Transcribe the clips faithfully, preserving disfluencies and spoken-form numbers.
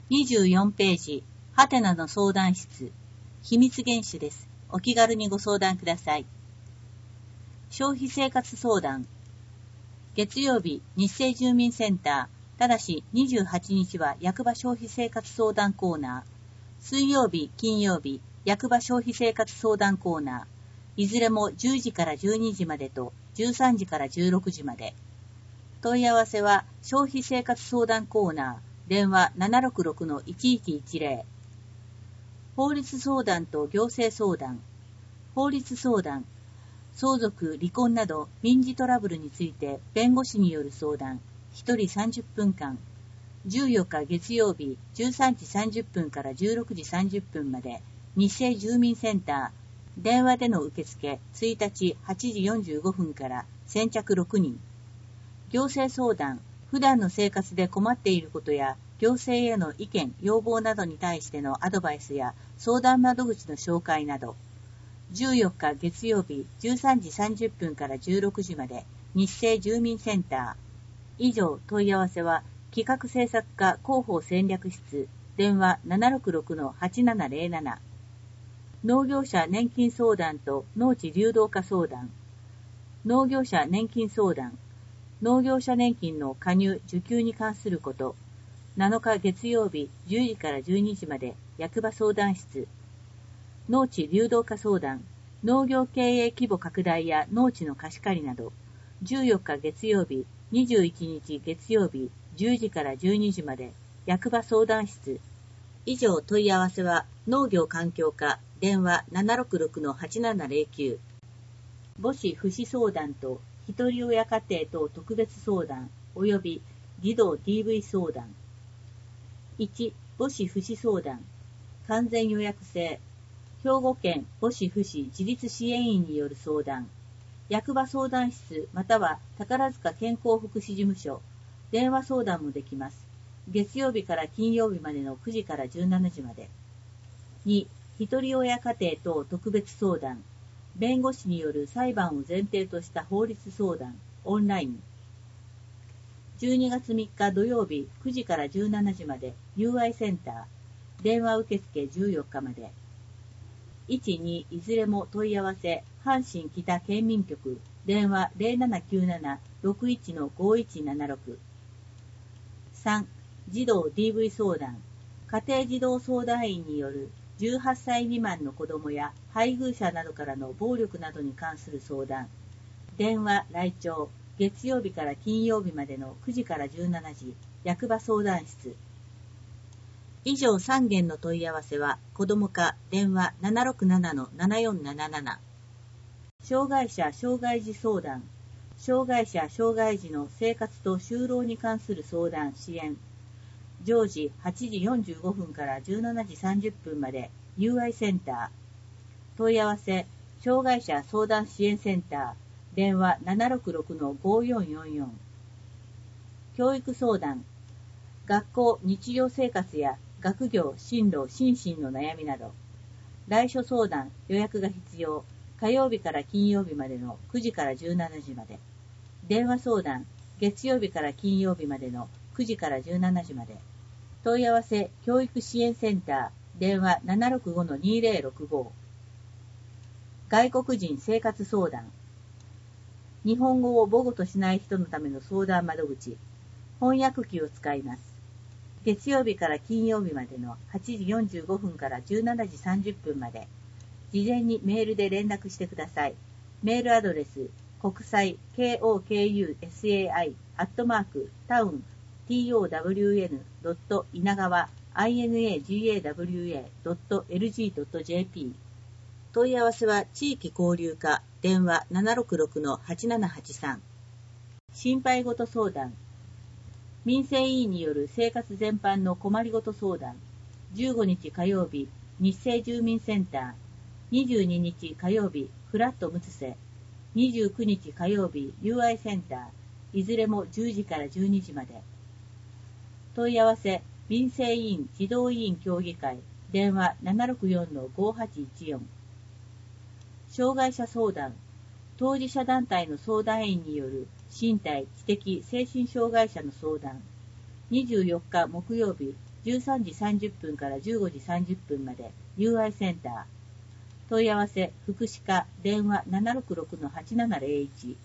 にじゅうよんページ、ハテナの相談室、秘密厳守です。お気軽にご相談ください。消費生活相談。月曜日、日生住民センター、ただしにじゅうはちにちは役場消費生活相談コーナー。水曜日、金曜日、役場消費生活相談コーナー。いずれもじゅうじからじゅうにじまでとじゅうさんじからじゅうろくじまで。問い合わせは消費生活相談コーナー、電話 ななろくろくのいちいちいちゼロ。法律相談と行政相談。法律相談。相続、離婚など民事トラブルについて弁護士による相談。ひとりさんじゅっぷんかん。じゅうよっか月曜日じゅうさんじさんじゅっぷんからじゅうろくじさんじゅっぷんまで。日生住民センター。電話での受付いちにちはちじよんじゅうごふんから先着ろくにん。行政相談。普段の生活で困っていることや行政への意見、要望などに対してのアドバイスや相談窓口の紹介など。じゅうよっか月曜日じゅうさんじさんじゅっぷんからじゅうろくじまで日生住民センター。以上問い合わせは企画制作課広報戦略室電話 ななろくろくのはちななゼロなな。農業者年金相談と農地流動化相談。農業者年金相談。農業者年金の加入受給に関すること。なのか月曜日じゅうじからじゅうにじまで役場相談室。農地流動化相談。農業経営規模拡大や農地の貸し借りなど。じゅうよっか月曜日にじゅういちにち月曜日じゅうじからじゅうにじまで役場相談室。以上問い合わせは農業環境課電話 ななろくろくのはちななゼロきゅう。母子父子相談とひとり親家庭等特別相談及び児童 ディーブイ 相談。いち. 母子父子相談。完全予約制。兵庫県母子父子自立支援員による相談。役場相談室または宝塚健康福祉事務所。電話相談もできます。月曜日から金曜日までのくじからじゅうしちじまで。に. ひとり親家庭等特別相談。弁護士による裁判を前提とした法律相談。オンライン。じゅうにがつみっか土曜日くじからじゅうしちじまで ユーアイ センター。電話受付じゅうよっかまで。いち、にいずれも問い合わせ阪神北県民局電話 ゼロななきゅうななろくいちのごいちななろく。さん. 児童 ディーブイ 相談。家庭児童相談員によるじゅうはっさい未満の子どもや配偶者などからの暴力などに関する相談。電話来庁月曜日から金曜日までのくじからじゅうしちじ役場相談室。以上さんげんの問い合わせは子ども課電話 ななろくななのななよんなななな。障害者障害児相談。障害者障害児の生活と就労に関する相談支援。常時はちじよんじゅうごふんからじゅうしちじさんじゅっぷんまで ユーアイ センター。問い合わせ障害者相談支援センター電話 ななろくろくのごよんよんよん。教育相談。学校日常生活や学業進路心身の悩みなど。来所相談予約が必要。火曜日から金曜日までのくじからじゅうしちじまで。電話相談月曜日から金曜日までのくじからじゅうしちじまで。問い合わせ教育支援センター電話 ななろくごのにゼロろくご。外国人生活相談。日本語を母語としない人のための相談窓口。翻訳機を使います。月曜日から金曜日までのはちじよんじゅうごふんからじゅうしちじさんじゅっぷんまで。事前にメールで連絡してください。メールアドレス国際 コクサイ アットマークタウン トウン 稲川 イナガワ ドット エルジー ドット ジェーピー。問い合わせは地域交流課電話 ななろくろくのはちななはちさん。心配事相談。民生委員による生活全般の困りごと相談。じゅうごにち火曜日日生住民センター。にじゅうににち火曜日フラットムツセ。にじゅうくにち火曜日 ユーアイ センター。いずれもじゅうじからじゅうにじまで。問い合わせ民生委員児童委員協議会電話 ななろくよんのごはちいちよん。障害者相談。当事者団体の相談員による身体、知的、精神障害者の相談。にじゅうよっか木曜日じゅうさんじさんじゅっぷんからじゅうごじさんじゅっぷんまで ユーアイ センター。問い合わせ福祉課電話 ななろくろくのはちななゼロいち。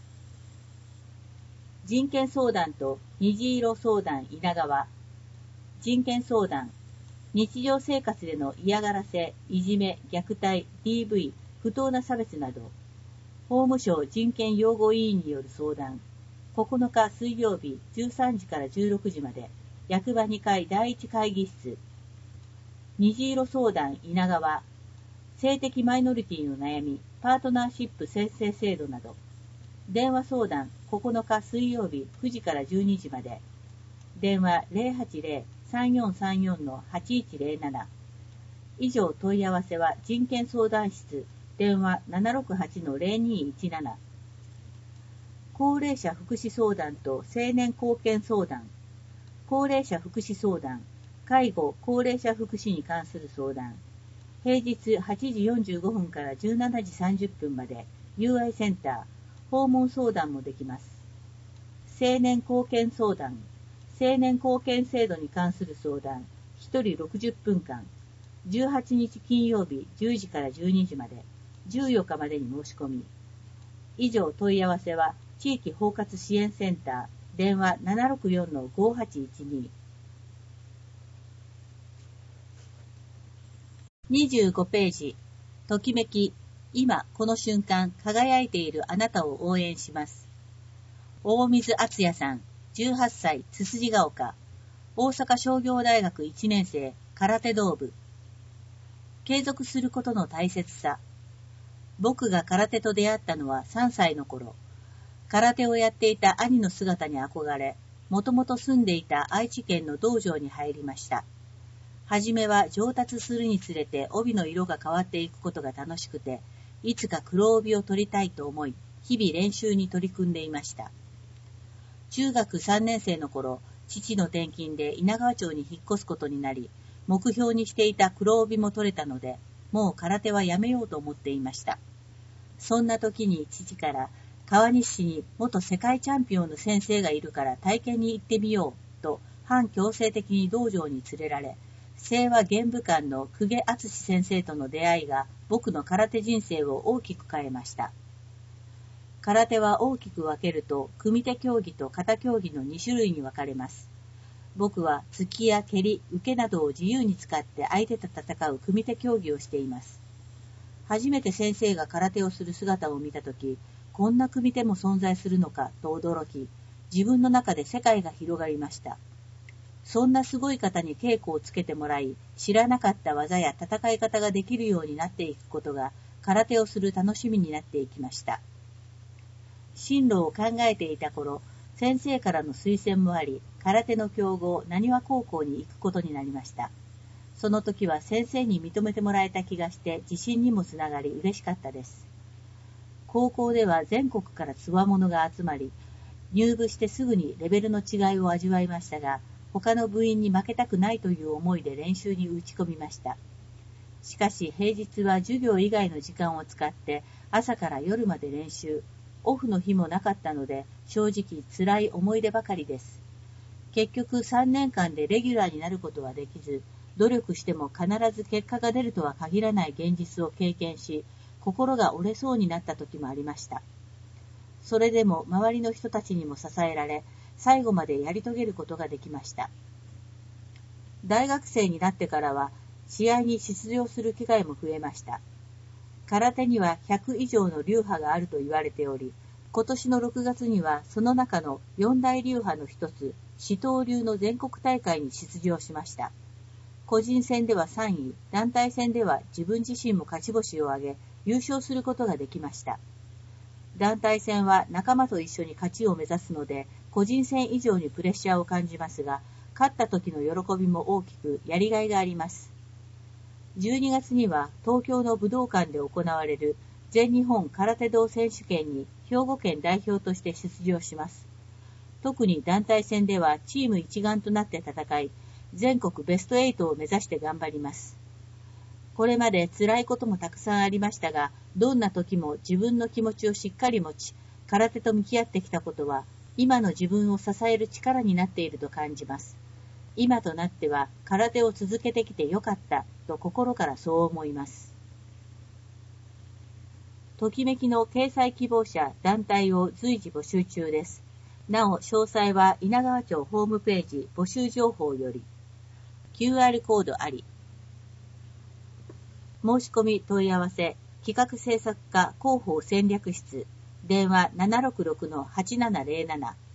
人権相談と虹色相談稲川。人権相談。日常生活での嫌がらせ、いじめ、虐待、ディーブイ、不当な差別など。法務省人権擁護委員による相談。ここのか水曜日じゅうさんじからじゅうろくじまで。役場にかいだいいち会議室。虹色相談稲川。性的マイノリティの悩み、パートナーシップ宣誓制度など。電話相談ここのか水曜日くじからじゅうにじまで。電話 ゼロはちゼロ さんよんさんよん はちいちゼロなな。以上問い合わせは人権相談室電話 ななろくはちのゼロにいちなな。高齢者福祉相談と青年貢献相談。高齢者福祉相談、介護・高齢者福祉に関する相談。平日はちじよんじゅうごふんからじゅうしちじさんじゅっぷんまで ユーアイ センター、訪問相談もできます。青年貢献相談、青年貢献制度に関する相談、ひとりろくじゅっぷんかん、じゅうはちにち金曜日じゅうじからじゅうにじまで、じゅうよっかまでに申し込み。以上問い合わせは地域包括支援センター、電話 ななろくよんのごはちいちに。にじゅうごページ。ときめき、今この瞬間輝いているあなたを応援します。大水敦也さん、じゅうはっさい、つつじが丘。大阪商業大学いちねん生、空手道部。継続することの大切さ。僕が空手と出会ったのはさんさいの頃。空手をやっていた兄の姿に憧れ、もともと住んでいた愛知県の道場に入りました。はじめは上達するにつれて帯の色が変わっていくことが楽しくて、いつか黒帯を取りたいと思い、日々練習に取り組んでいました。中学さんねん生の頃、父の転勤で稲川町に引っ越すことになり、目標にしていた黒帯も取れたので、もう空手はやめようと思っていました。そんな時に父から、川西市に元世界チャンピオンの先生がいるから体験に行ってみようと反強制的に道場に連れられ、清和玄武館の久家敦先生との出会いが僕の空手人生を大きく変えました。空手は大きく分けると組手競技と型競技のに種類に分かれます。僕は突きや蹴り、受けなどを自由に使って相手と戦う組手競技をしています。初めて先生が空手をする姿を見たとき、こんな組手も存在するのかと驚き、自分の中で世界が広がりました。そんなすごい方に稽古をつけてもらい、知らなかった技や戦い方ができるようになっていくことが、空手をする楽しみになっていきました。進路を考えていた頃、先生からの推薦もあり、空手の強豪、なにわ高校に行くことになりました。その時は先生に認めてもらえた気がして、自信にもつながり嬉しかったです。高校では全国からつわものが集まり、入部してすぐにレベルの違いを味わいましたが、他の部員に負けたくないという思いで練習に打ち込みました。しかし平日は授業以外の時間を使って朝から夜まで練習、オフの日もなかったので正直辛い思い出ばかりです。結局さんねんかんでレギュラーになることはできず、努力しても必ず結果が出るとは限らない現実を経験し、心が折れそうになった時もありました。それでも周りの人たちにも支えられ、最後までやり遂げることができました。大学生になってからは、試合に出場する機会も増えました。空手にはひゃくいじょうの流派があると言われており、今年のろくがつにはその中の四大流派の一つ、四刀流の全国大会に出場しました。個人戦ではさんい、団体戦では自分自身も勝ち星を挙げ、優勝することができました。団体戦は仲間と一緒に勝ちを目指すので、個人戦以上にプレッシャーを感じますが、勝った時の喜びも大きくやりがいがあります。じゅうにがつには東京の武道館で行われる全日本空手道選手権に兵庫県代表として出場します。特に団体戦ではチーム一丸となって戦い、全国ベストはちを目指して頑張ります。これまで辛いこともたくさんありましたが、どんな時も自分の気持ちをしっかり持ち、空手と向き合ってきたことは、今の自分を支える力になっていると感じます。 今となっては空手を続けてきてよかったと心からそう思います。ときめきの掲載希望者団体を随時募集中です。なお、詳細は稲川町ホームページ募集情報より。キューアール コードあり。申し込み問い合わせ、企画制作課広報戦略室、電話 ななろくろくのはちななゼロなな。